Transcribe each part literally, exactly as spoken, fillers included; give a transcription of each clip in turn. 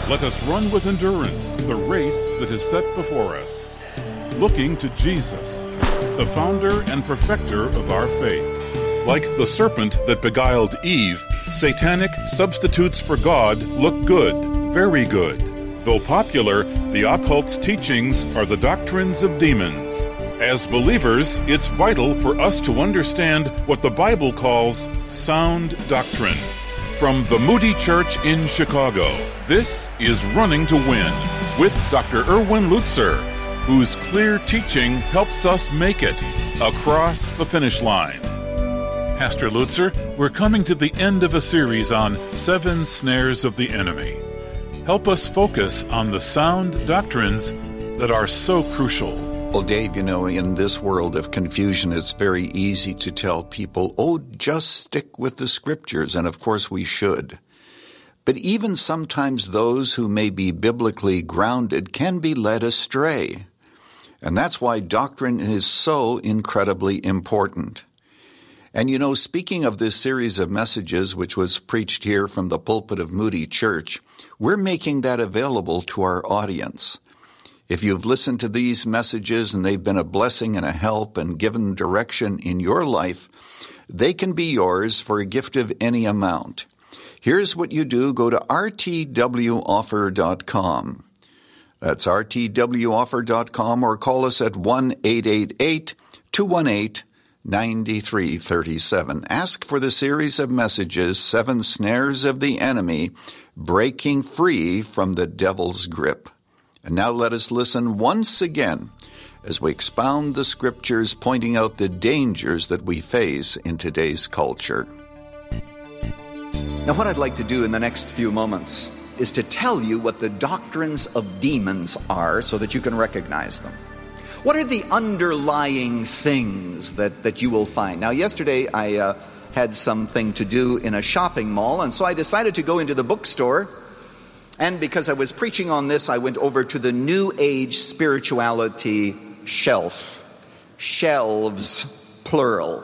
Let us run with endurance the race that is set before us, looking to Jesus, the founder and perfecter of our faith. Like the serpent that beguiled Eve, satanic substitutes for God look good, very good. Though popular, the occult's teachings are the doctrines of demons. As believers, it's vital for us to understand what the Bible calls sound doctrine. From the Moody Church in Chicago, this is Running to Win with Doctor Erwin Lutzer, whose clear teaching helps us make it across the finish line. Pastor Lutzer, we're coming to the end of a series on seven snares of the enemy. Help us focus on the sound doctrines that are so crucial. Well, Dave, you know, in this world of confusion, it's very easy to tell people, oh, just stick with the scriptures, and of course we should. But even sometimes those who may be biblically grounded can be led astray. And that's why doctrine is so incredibly important. And you know, speaking of this series of messages, which was preached here from the pulpit of Moody Church, we're making that available to our audience. If you've listened to these messages and they've been a blessing and a help and given direction in your life, they can be yours for a gift of any amount. Here's what you do. Go to r t w offer dot com. That's r t w offer dot com, or call us at one eight eight eight, two one eight, nine three three seven. Ask for the series of messages, Seven Snares of the Enemy, Breaking Free from the Devil's Grip. And now let us listen once again as we expound the scriptures, pointing out the dangers that we face in today's culture. Now, what I'd like to do in the next few moments is to tell you what the doctrines of demons are so that you can recognize them. What are the underlying things that, that you will find? Now, yesterday I uh, had something to do in a shopping mall, and so I decided to go into the bookstore. And because I was preaching on this, I went over to the New Age spirituality shelf. Shelves, plural.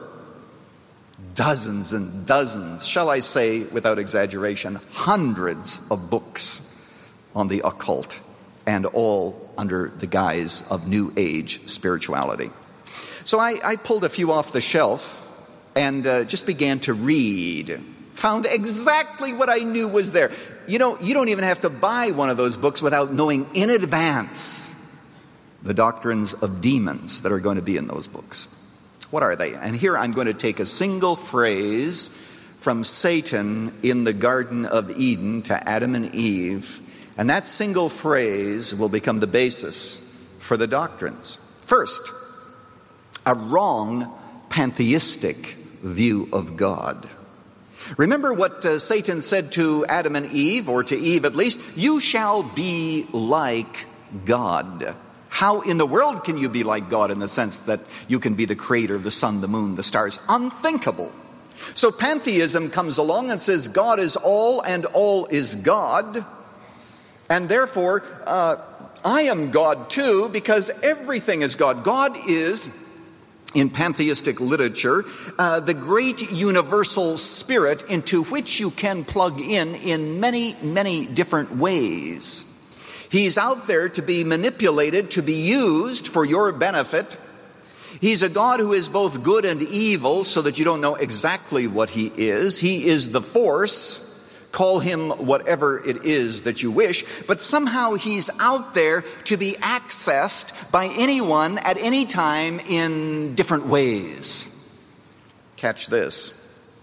Dozens and dozens, shall I say, without exaggeration, hundreds of books on the occult, and all under the guise of New Age spirituality. So I, I pulled a few off the shelf and uh, just began to read. Found exactly what I knew was there. You know, you don't even have to buy one of those books without knowing in advance the doctrines of demons that are going to be in those books. What are they? And here I'm going to take a single phrase from Satan in the Garden of Eden to Adam and Eve, and that single phrase will become the basis for the doctrines. First, a wrong pantheistic view of God. Remember what uh, Satan said to Adam and Eve, or to Eve at least, you shall be like God. How in the world can you be like God in the sense that you can be the creator of the sun, the moon, the stars? Unthinkable. So pantheism comes along and says God is all and all is God. And therefore, uh, I am God too, because everything is God. God is, in pantheistic literature, uh, the great universal spirit into which you can plug in in many, many different ways. He's out there to be manipulated, to be used for your benefit. He's a God who is both good and evil, so that you don't know exactly what he is. He is the force. Call him whatever it is that you wish. But somehow he's out there to be accessed by anyone at any time in different ways. Catch this.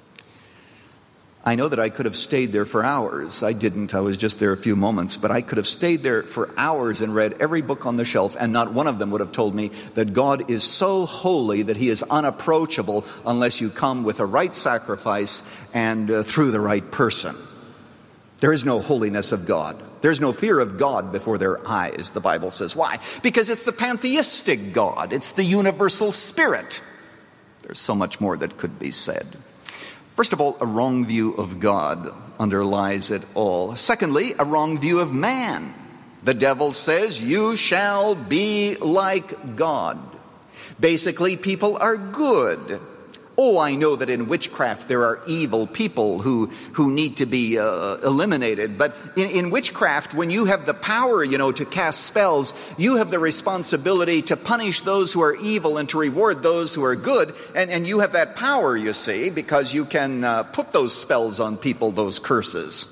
I know that I could have stayed there for hours. I didn't. I was just there a few moments. But I could have stayed there for hours and read every book on the shelf, and not one of them would have told me that God is so holy that he is unapproachable unless you come with a right sacrifice and uh, through the right person. There is no holiness of God. There's no fear of God before their eyes, the Bible says. Why? Because it's the pantheistic God. It's the universal spirit. There's so much more that could be said. First of all, a wrong view of God underlies it all. Secondly, a wrong view of man. The devil says, you shall be like God. Basically, people are good. Oh, I know that in witchcraft there are evil people who, who need to be uh, eliminated. But in, in witchcraft, when you have the power, you know, to cast spells, you have the responsibility to punish those who are evil and to reward those who are good. And, and you have that power, you see, because you can uh, put those spells on people, those curses.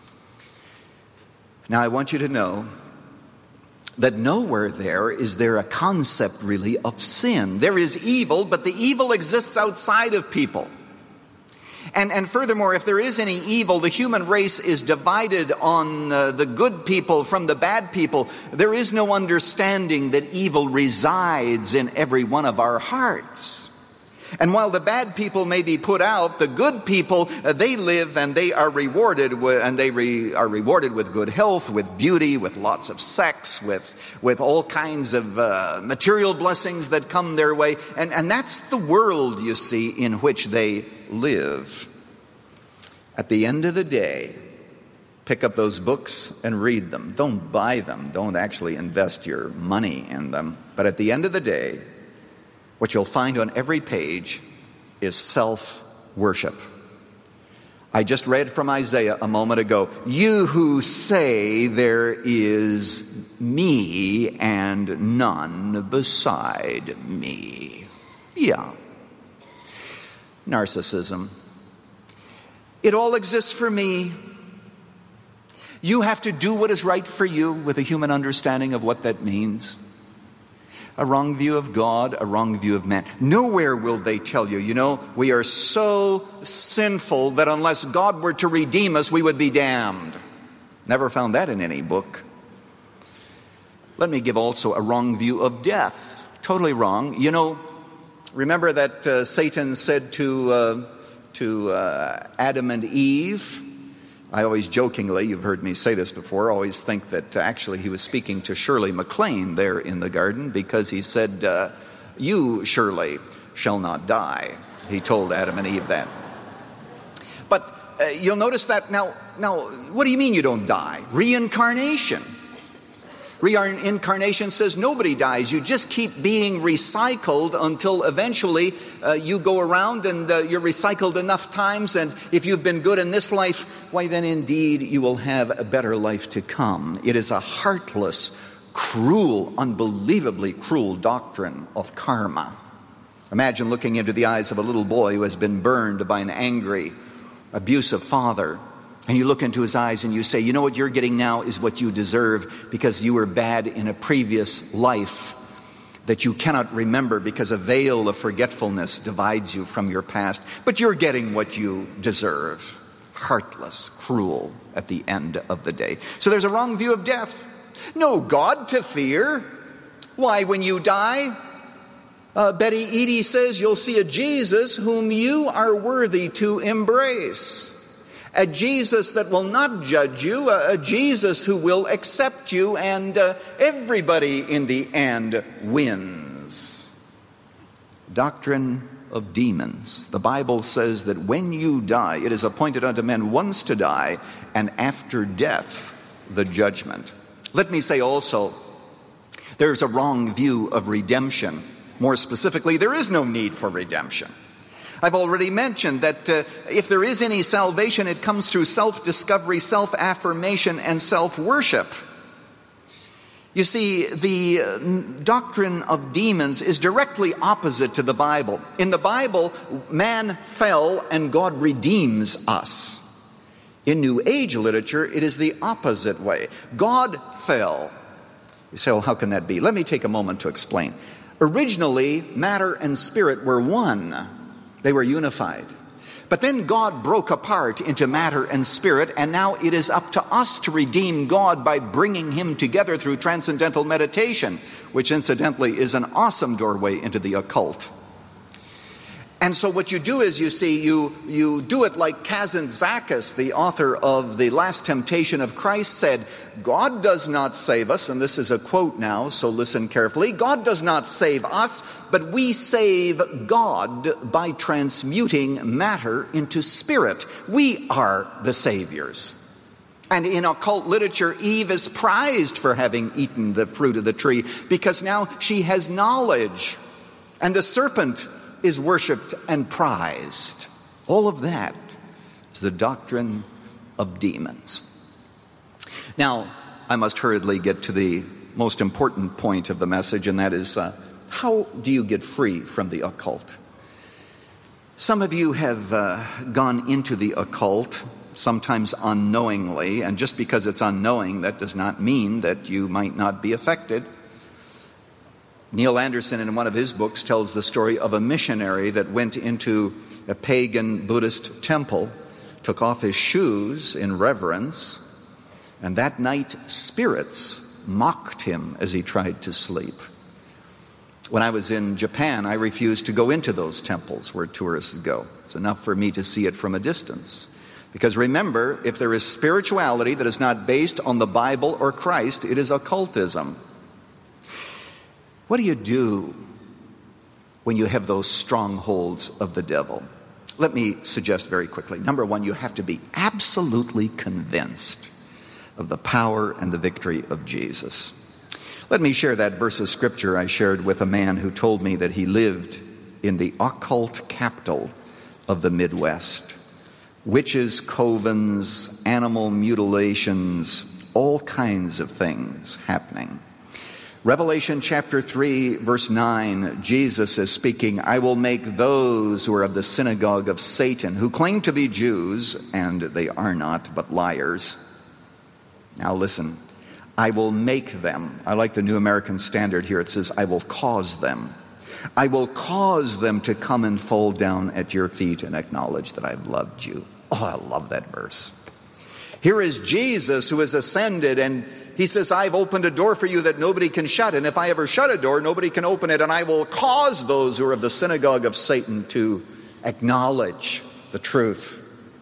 Now, I want you to know that nowhere there is there a concept really of sin. There is evil, but the evil exists outside of people. And, and furthermore, if there is any evil, the human race is divided on uh, the good people from the bad people. There is no understanding that evil resides in every one of our hearts. And while the bad people may be put out, the good people, uh, they live and they are rewarded with, and they re, are rewarded with good health, with beauty, with lots of sex, with, with all kinds of uh, material blessings that come their way. And, and that's the world, you see, in which they live. At the end of the day, pick up those books and read them. Don't buy them. Don't actually invest your money in them. But at the end of the day, what you'll find on every page is self-worship. I just read from Isaiah a moment ago, you who say there is me and none beside me. Yeah. Narcissism. It all exists for me. You have to do what is right for you with a human understanding of what that means. A wrong view of God, a wrong view of man. Nowhere will they tell you, you know, we are so sinful that unless God were to redeem us, we would be damned. Never found that in any book. Let me give also a wrong view of death. Totally wrong. You know, remember that uh, Satan said to, uh, to uh, Adam and Eve, I always jokingly, you've heard me say this before, always think that uh, actually he was speaking to Shirley MacLaine there in the garden, because he said, uh, you, Shirley, shall not die. He told Adam and Eve that. But uh, you'll notice that now, now, what do you mean you don't die? Reincarnation. Reincarnation says nobody dies. You just keep being recycled until eventually uh, you go around and uh, you're recycled enough times. And if you've been good in this life, why then indeed you will have a better life to come. It is a heartless, cruel, unbelievably cruel doctrine of karma. Imagine looking into the eyes of a little boy who has been burned by an angry, abusive father. And you look into his eyes and you say, you know what you're getting now is what you deserve because you were bad in a previous life that you cannot remember because a veil of forgetfulness divides you from your past. But you're getting what you deserve. Heartless, cruel at the end of the day. So there's a wrong view of death. No God to fear. Why, when you die, uh, Betty Eadie says you'll see a Jesus whom you are worthy to embrace. A Jesus that will not judge you, a, a Jesus who will accept you, and uh, everybody in the end wins. Doctrine of demons. The Bible says that when you die, it is appointed unto men once to die, and after death, the judgment. Let me say also, there's a wrong view of redemption. More specifically, there is no need for redemption. I've already mentioned that uh, if there is any salvation, it comes through self-discovery, self-affirmation, and self-worship. You see, the uh, doctrine of demons is directly opposite to the Bible. In the Bible, man fell and God redeems us. In New Age literature, it is the opposite way. God fell. You say, well, how can that be? Let me take a moment to explain. Originally, matter and spirit were one. They were unified. But then God broke apart into matter and spirit, and now it is up to us to redeem God by bringing him together through transcendental meditation, which incidentally is an awesome doorway into the occult. And so what you do is, you see, you, you do it like Kazantzakis, the author of The Last Temptation of Christ, said, God does not save us, and this is a quote now, so listen carefully. God does not save us, but we save God by transmuting matter into spirit. We are the saviors. And in occult literature, Eve is prized for having eaten the fruit of the tree because now she has knowledge. And the serpent is worshiped and prized. All of that is the doctrine of demons. Now, I must hurriedly get to the most important point of the message, and that is, uh, how do you get free from the occult? Some of you have uh, gone into the occult, sometimes unknowingly, and just because it's unknowing, that does not mean that you might not be affected. Neil Anderson, in one of his books, tells the story of a missionary that went into a pagan Buddhist temple, took off his shoes in reverence, and that night spirits mocked him as he tried to sleep. When I was in Japan, I refused to go into those temples where tourists go. It's enough for me to see it from a distance. Because remember, if there is spirituality that is not based on the Bible or Christ, it is occultism. What do you do when you have those strongholds of the devil? Let me suggest very quickly. Number one, you have to be absolutely convinced of the power and the victory of Jesus. Let me share that verse of scripture I shared with a man who told me that he lived in the occult capital of the Midwest. Witches, covens, animal mutilations, all kinds of things happening. Revelation chapter three, verse nine, Jesus is speaking, I will make those who are of the synagogue of Satan, who claim to be Jews, and they are not, but liars. Now listen, I will make them. I like the New American Standard here. It says, I will cause them. I will cause them to come and fall down at your feet and acknowledge that I've loved you. Oh, I love that verse. Here is Jesus who has ascended, and he says, I've opened a door for you that nobody can shut. And if I ever shut a door, nobody can open it. And I will cause those who are of the synagogue of Satan to acknowledge the truth.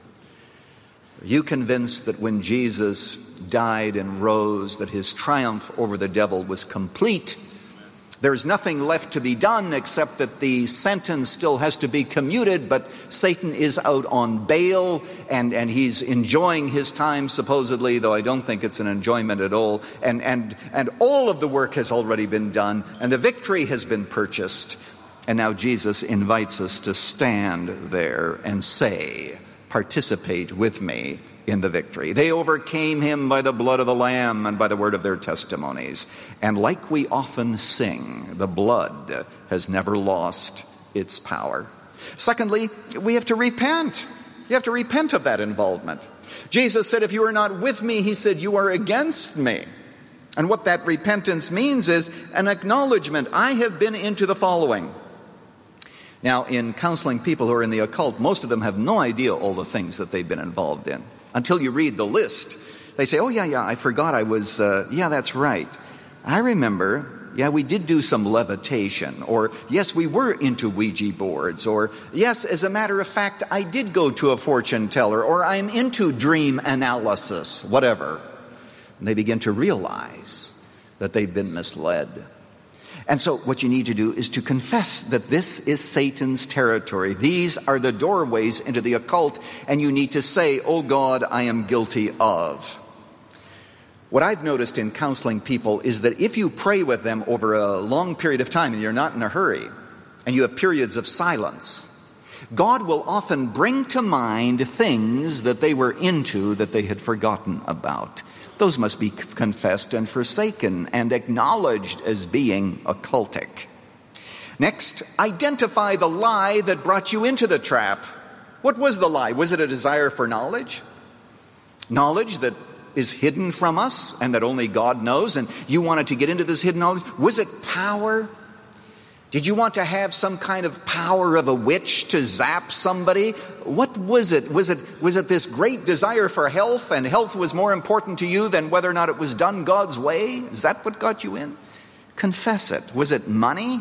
Are you convinced that when Jesus died and rose, that his triumph over the devil was complete? There's nothing left to be done except that the sentence still has to be commuted, but Satan is out on bail, and, and he's enjoying his time supposedly, though I don't think it's an enjoyment at all. And, and, and all of the work has already been done, and the victory has been purchased. And now Jesus invites us to stand there and say, participate with me in the victory. They overcame him by the blood of the Lamb and by the word of their testimonies. And like we often sing, the blood has never lost its power. Secondly, we have to repent. You have to repent of that involvement. Jesus said, if you are not with me, he said, you are against me. And what that repentance means is an acknowledgement. I have been into the following. Now, in counseling people who are in the occult, most of them have no idea all the things that they've been involved in. Until you read the list, they say, oh, yeah, yeah, I forgot I was, uh, yeah, that's right. I remember, yeah, we did do some levitation, or yes, we were into Ouija boards, or yes, as a matter of fact, I did go to a fortune teller, or I'm into dream analysis, whatever. And they begin to realize that they've been misled. And so what you need to do is to confess that this is Satan's territory. These are the doorways into the occult, and you need to say, oh God, I am guilty of. What I've noticed in counseling people is that if you pray with them over a long period of time and you're not in a hurry, and you have periods of silence, God will often bring to mind things that they were into that they had forgotten about. Those must be confessed and forsaken and acknowledged as being occultic. Next, identify the lie that brought you into the trap. What was the lie? Was it a desire for knowledge? Knowledge that is hidden from us and that only God knows, and you wanted to get into this hidden knowledge? Was it power? Did you want to have some kind of power of a witch to zap somebody? What was it? Was it was it this great desire for health, and health was more important to you than whether or not it was done God's way? Is that what got you in? Confess it. Was it money?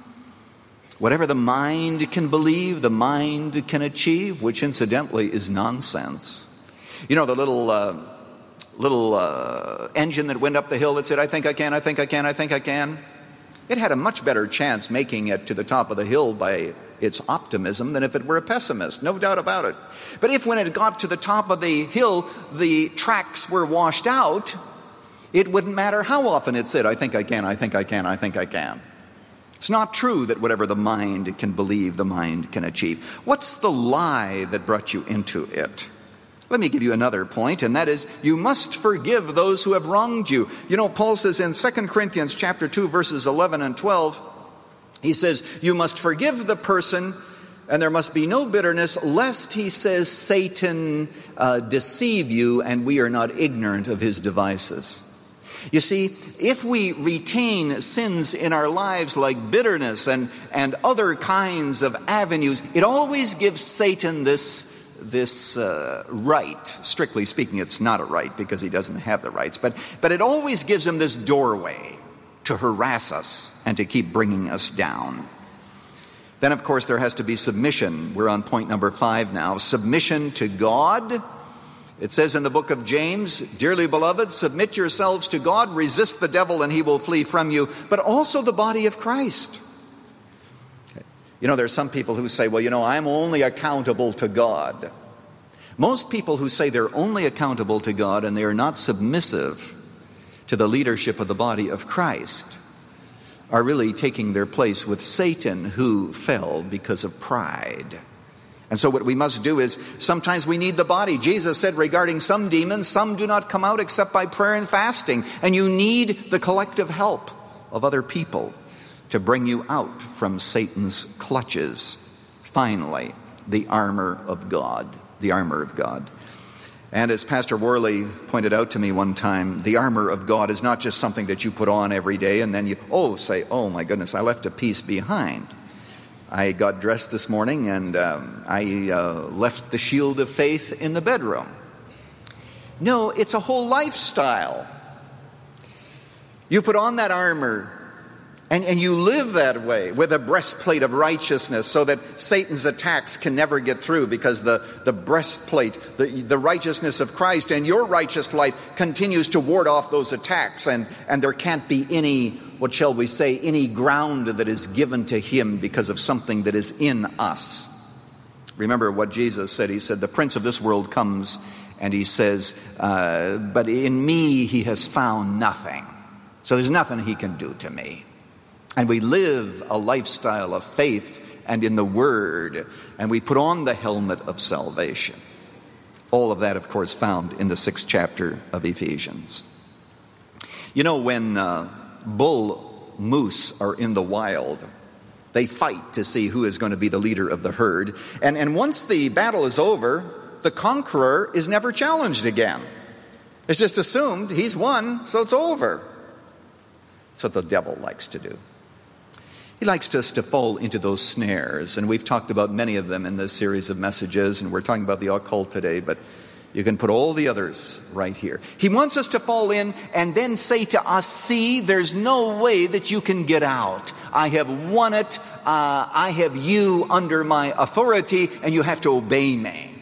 Whatever the mind can believe, the mind can achieve, which incidentally is nonsense. You know, the little uh, little uh, engine that went up the hill that said, I think I can, I think I can, I think I can. It had a much better chance making it to the top of the hill by its optimism than if it were a pessimist, no doubt about it. But if when it got to the top of the hill, the tracks were washed out, it wouldn't matter how often it said, I think I can, I think I can, I think I can. It's not true that whatever the mind can believe, the mind can achieve. What's the lie that brought you into it? Let me give you another point, and that is, you must forgive those who have wronged you. You know, Paul says in Second Corinthians chapter two, verses eleven and twelve, he says, you must forgive the person, and there must be no bitterness, lest, he says, Satan uh, deceive you, and we are not ignorant of his devices. You see, if we retain sins in our lives like bitterness and, and other kinds of avenues, it always gives Satan this this uh, right. Strictly speaking, it's not a right because he doesn't have the rights, but, but it always gives him this doorway to harass us and to keep bringing us down. Then, of course, there has to be submission. We're on point number five now. Submission to God. It says in the book of James, dearly beloved, submit yourselves to God, resist the devil and he will flee from you, but also the body of Christ. You know, there's some people who say, well, you know, I'm only accountable to God. Most people who say they're only accountable to God and they are not submissive to the leadership of the body of Christ are really taking their place with Satan, who fell because of pride. And so what we must do is, sometimes we need the body. Jesus said regarding some demons, some do not come out except by prayer and fasting. And you need the collective help of other people to bring you out from Satan's clutches. Finally, the armor of God. The armor of God. And as Pastor Worley pointed out to me one time, the armor of God is not just something that you put on every day and then you, oh, say, oh my goodness, I left a piece behind. I got dressed this morning and um, I uh, left the shield of faith in the bedroom. No, it's a whole lifestyle. You put on that armor and, and you live that way with a breastplate of righteousness so that Satan's attacks can never get through, because the, the breastplate, the, the righteousness of Christ and your righteous life continues to ward off those attacks, and, and there can't be any, what shall we say, any ground that is given to him because of something that is in us. Remember what Jesus said. He said, the prince of this world comes and he says, uh, but in me he has found nothing. So there's nothing he can do to me. And we live a lifestyle of faith and in the Word, and we put on the helmet of salvation. All of that, of course, found in the sixth chapter of Ephesians. You know, when uh, bull moose are in the wild, they fight to see who is going to be the leader of the herd. And, and once the battle is over, the conqueror is never challenged again. It's just assumed he's won, so it's over. That's what the devil likes to do. He likes us to fall into those snares, and we've talked about many of them in this series of messages, and we're talking about the occult today, but you can put all the others right here. He wants us to fall in and then say to us, see, there's no way that you can get out. I have won it. Uh, I have you under my authority, and you have to obey me.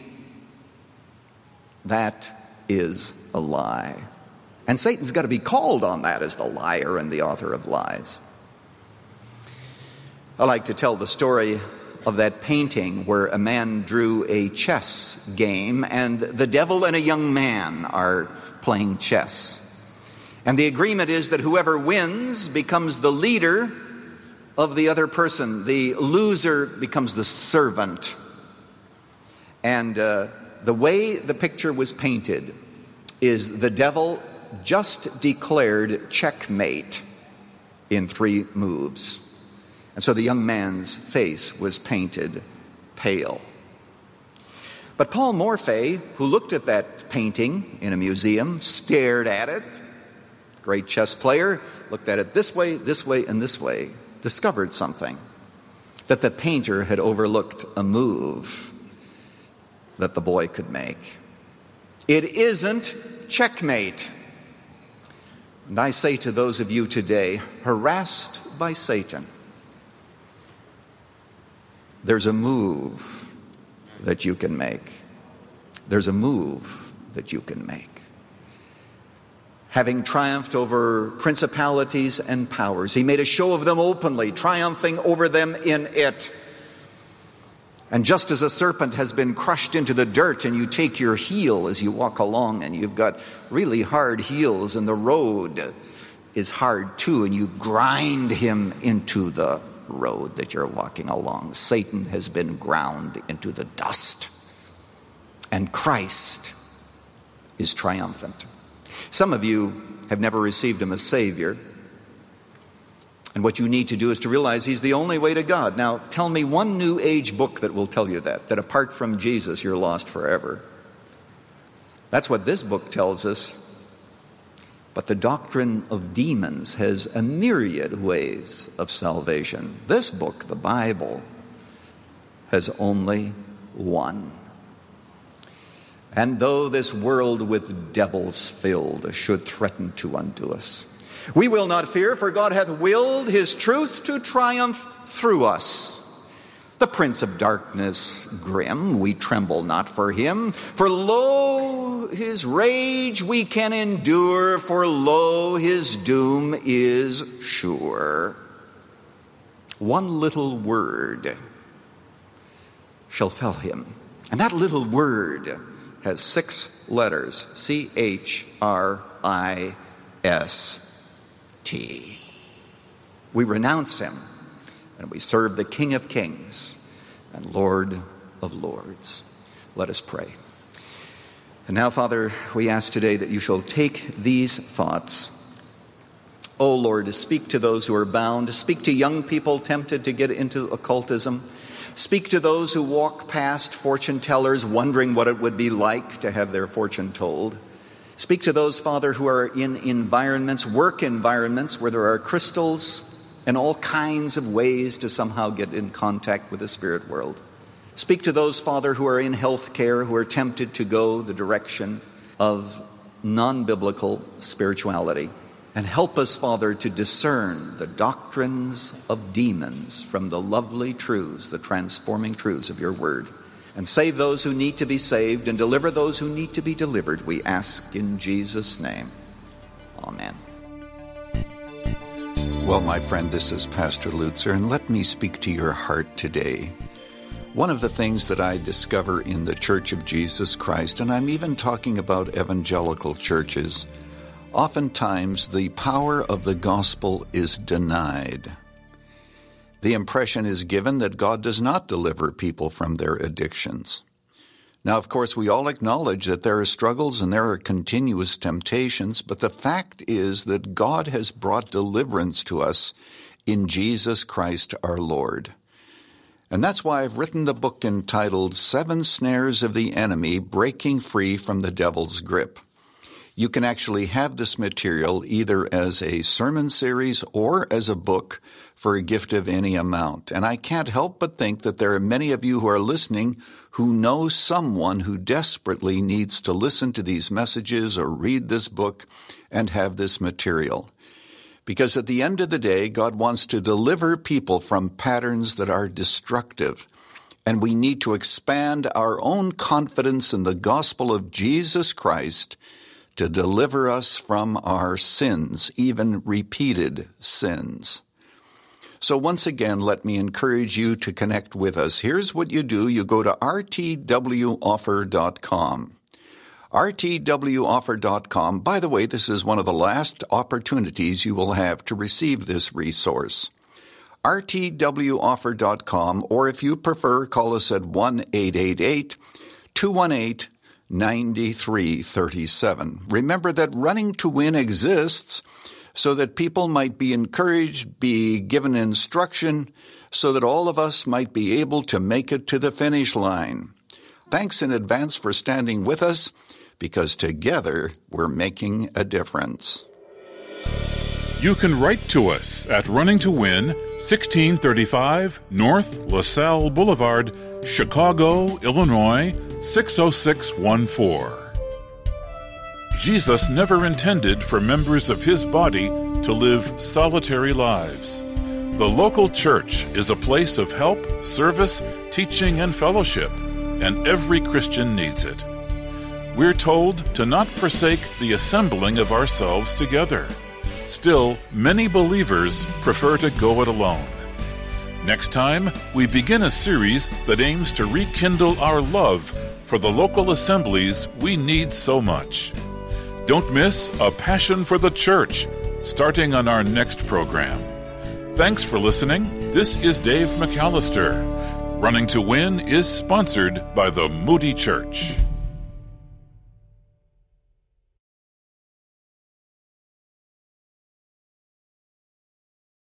That is a lie. And Satan's got to be called on that as the liar and the author of lies. I like to tell the story of that painting where a man drew a chess game and the devil and a young man are playing chess. And the agreement is that whoever wins becomes the leader of the other person. The loser becomes the servant. And uh, the way the picture was painted is the devil just declared checkmate in three moves. And so the young man's face was painted pale. But Paul Morphy, who looked at that painting in a museum, stared at it, great chess player, looked at it this way, this way, and this way, discovered something, that the painter had overlooked a move that the boy could make. It isn't checkmate. And I say to those of you today, harassed by Satan, there's a move that you can make. There's a move that you can make. Having triumphed over principalities and powers, he made a show of them openly, triumphing over them in it. And just as a serpent has been crushed into the dirt, and you take your heel as you walk along, and you've got really hard heels, and the road is hard too, and you grind him into the road that you're walking along. Satan has been ground into the dust, and Christ is triumphant. Some of you have never received him as Savior, and what you need to do is to realize he's the only way to God. Now, tell me one New Age book that will tell you that, that apart from Jesus, you're lost forever. That's what this book tells us. But the doctrine of demons has a myriad ways of salvation. This book, the Bible, has only one. And though this world with devils filled should threaten to undo us, we will not fear, for God hath willed his truth to triumph through us. The prince of darkness grim, we tremble not for him. For lo, his rage we can endure, for lo, his doom is sure. One little word shall fell him. And that little word has six letters, C H R I S T. We renounce him, and we serve the King of Kings and Lord of Lords. Let us pray. And now, Father, we ask today that you shall take these thoughts, O Lord, to speak to those who are bound, to speak to young people tempted to get into occultism, speak to those who walk past fortune tellers wondering what it would be like to have their fortune told. Speak to those, Father, who are in environments, work environments, where there are crystals and all kinds of ways to somehow get in contact with the spirit world. Speak to those, Father, who are in health care, who are tempted to go the direction of non-biblical spirituality. And help us, Father, to discern the doctrines of demons from the lovely truths, the transforming truths of your word. And save those who need to be saved and deliver those who need to be delivered, we ask in Jesus' name. Amen. Well, my friend, this is Pastor Lutzer, and let me speak to your heart today. One of the things that I discover in the Church of Jesus Christ, and I'm even talking about evangelical churches, oftentimes the power of the gospel is denied. The impression is given that God does not deliver people from their addictions. Now, of course, we all acknowledge that there are struggles and there are continuous temptations, but the fact is that God has brought deliverance to us in Jesus Christ our Lord. And that's why I've written the book entitled Seven Snares of the Enemy, Breaking Free from the Devil's Grip. You can actually have this material either as a sermon series or as a book for a gift of any amount. And I can't help but think that there are many of you who are listening who know someone who desperately needs to listen to these messages or read this book and have this material. Because at the end of the day, God wants to deliver people from patterns that are destructive. And we need to expand our own confidence in the gospel of Jesus Christ to deliver us from our sins, even repeated sins. So once again, let me encourage you to connect with us. Here's what you do. You go to r t w offer dot com. r t w offer dot com. By the way, this is one of the last opportunities you will have to receive this resource. r t w offer dot com, or if you prefer, call us at one eight eight eight, two one eight, nine three three seven. Remember that Running to Win exists so that people might be encouraged, be given instruction, so that all of us might be able to make it to the finish line. Thanks in advance for standing with us, because together we're making a difference. You can write to us at Running to Win, sixteen thirty-five North LaSalle Boulevard, Chicago, Illinois, six oh six one four. Jesus never intended for members of his body to live solitary lives. The local church is a place of help, service, teaching, and fellowship, and every Christian needs it. We're told to not forsake the assembling of ourselves together. Still, many believers prefer to go it alone. Next time, we begin a series that aims to rekindle our love for the local assemblies we need so much. Don't miss A Passion for the Church, starting on our next program. Thanks for listening. This is Dave McAllister. Running to Win is sponsored by the Moody Church.